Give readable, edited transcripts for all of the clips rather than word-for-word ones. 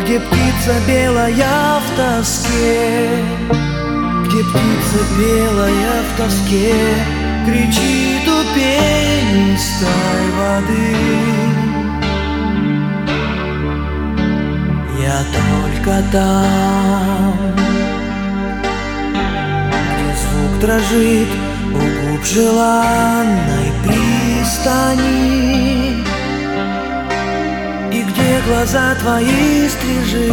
где птица белая в тоске, где птица белая в тоске кричит у пенистой воды. Я только там, где звук дрожит у губ желанной пристани, и где глаза твои стрижи,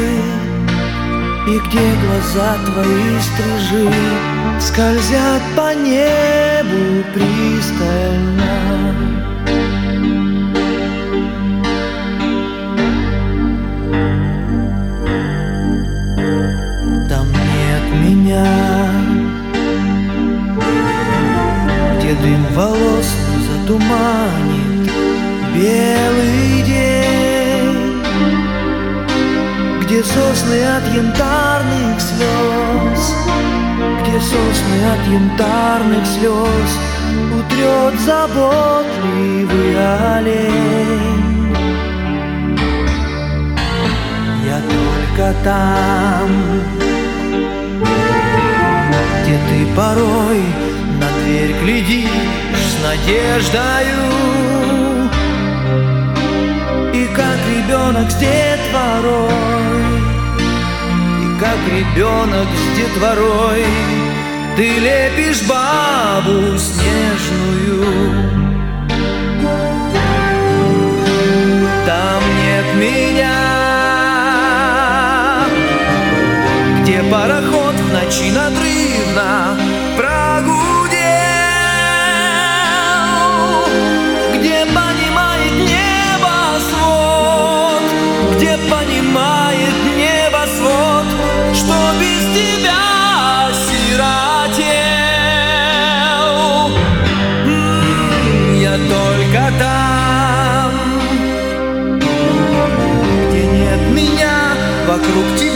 и где глаза твои стрижи скользят по небу пристально. Там нет меня, где дым волос затуманит белый день, где сосны от янтарных слез, где сосны от янтарных слез утрет заботливый олень. Я только там, где ты порой на дверь глядишь с надеждою, и как ребенок с детворой, и как ребенок с детворой ты лепишь бабу снежную. Там нет меня, где пароход в ночи надрывно прогудел, где понимает небосвод, где понимает небосвод, что без тебя сиротел. Я только там, где нет меня, вокруг тебя